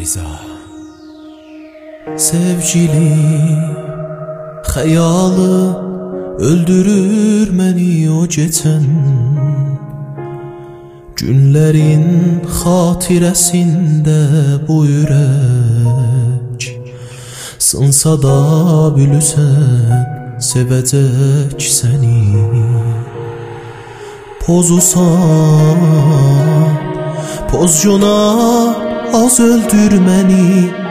Rıza. Sevgili xəyalı öldürür məni o geçən günlərin xatirəsində bu ürək. Sınsa da bilürsən sevəcək səni. Pozusan pozcuna az öldür məni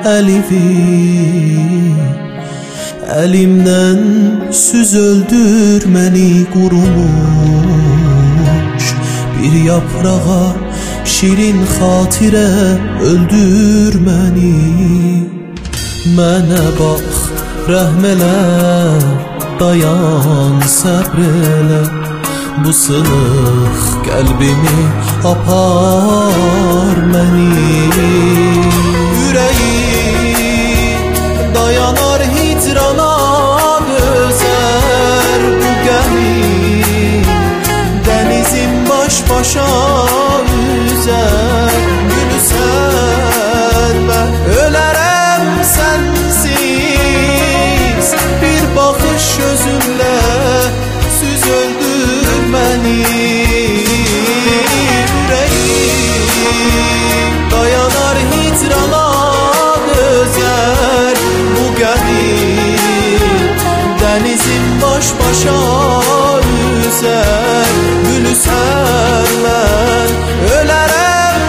əlivi. Əlimdən süz öldür məni qurumuş bir yaprağa şirin xatirə öldür məni. Mənə bax rəhm elə, dayan səbr elə, bu sınıq qəlbimi apar məni. Ürəyim dayanar hicrana dözər bu gəmi, dənizim baş başa üzər. Gülsən mən ölərəm sənsiz, bir baxış gözünlə süz öldür məni. Ürəyim dayanar hicrana dözər bu gəmi, dənizim baş başa üzər. Gülsən mən ölərəm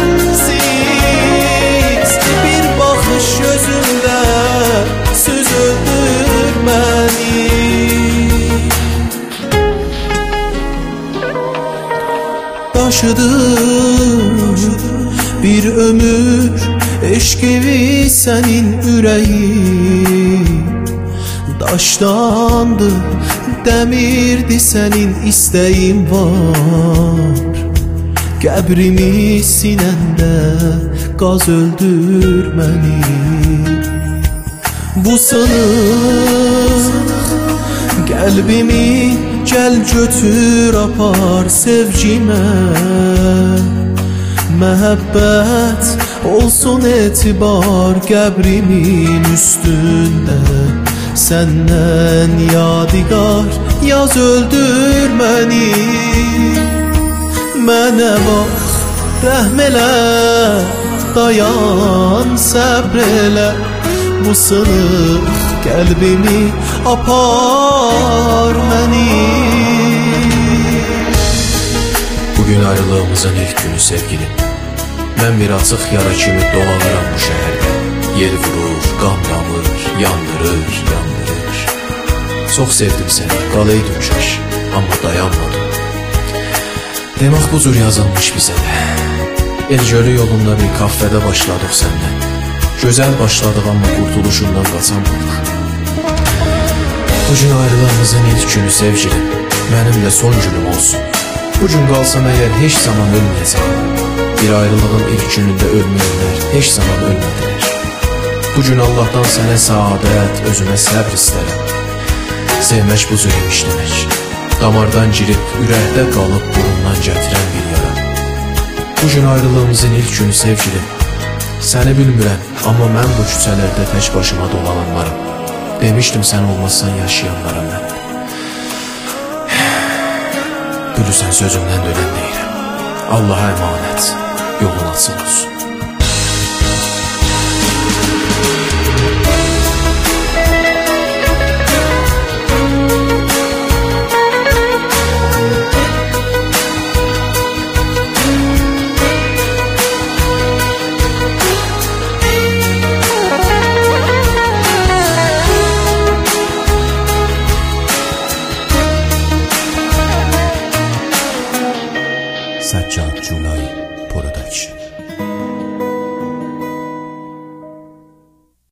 sənsiz, bir baxış gözünlə söz öldür məni. Daşıdır bir ömür eşqivi sənin ürəyin, daşdandı, dəmirdi sənin istəyin var. Qəbrimi sinəndə qaz öldür məni. Bu sınıq qəlbimi gəl götür apar sevgimə. Məhəbbət olsun etibar qəbrimin üstündə. Səndən yadigar yaz öldür məni. Mənə bax rəhm elə, dayan səbr elə, bu sınıq qəlbimi apar məni. Bugün ayrılığımızın ilk günü sevgilim. Mən bir açıq yara kimi dolanıram bu şəhərdə. Yel vurur, qan damır, yandırır, yandırır. Çox sevdim səni, qalaydım kaş, amma dayanmadım. Demək bu cür yazılmış bizə də. El-gölü yolunda bir kafədə başladıq səndən. Gözəl başladıq, amma qurtuluşundan qaçamadıq. Bugün ayrılığımızın ilk günü sevgilim, mənim də son günüm olsun. Bugün qalsam əgər heç zaman ölməyəcəm. Bir ayrılığın ilk günündə ölməyənlər heç zaman ölmədilər. Bugün Allahdan sənə saadət, özümə səbr istərəm. Sevmək bu cür imiş demək. Damardan girib, ürəkdə qalıb, burundan gətirən bir yara. Bugün ayrılığımızın ilk günü sevgilim. Səni bilmirəm, amma mən bu küçələrdə tək başıma dolananlarım. Demişdim sən olmazsan yaşayanlara mən. Bilirsən sözümdən dönən deyirəm. Allaha əmanət, yolun açıq olsun.